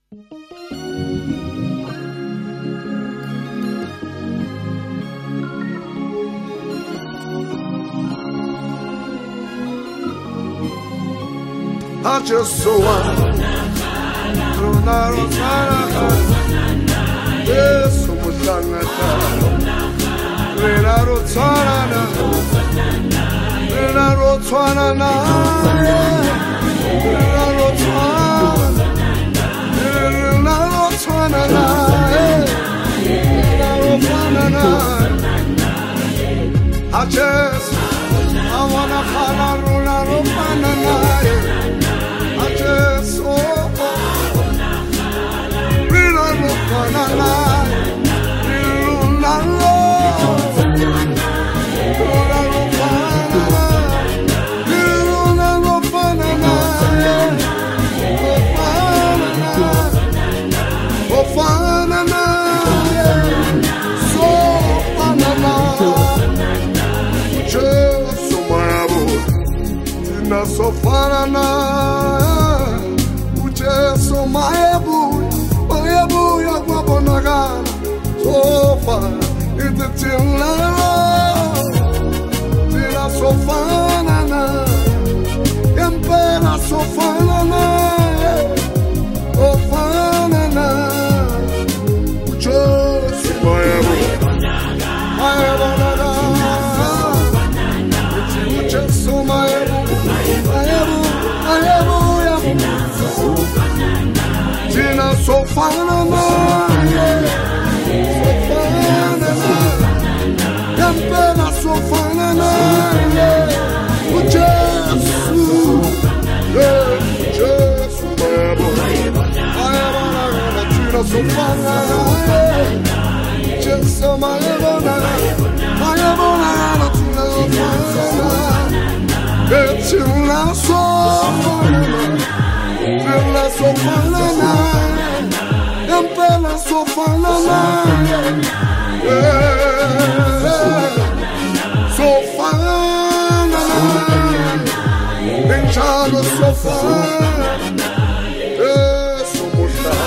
I just so want yes, so much I wanna I just so far na so my boo ya guabonaga so far it's a tilla so far na empera so far na o far na so my boo so my Tina so far na Empena so far na o Jesus Tina so far na Jesus my it's la sofana, empela sofana, sofana, enchado sofana, somos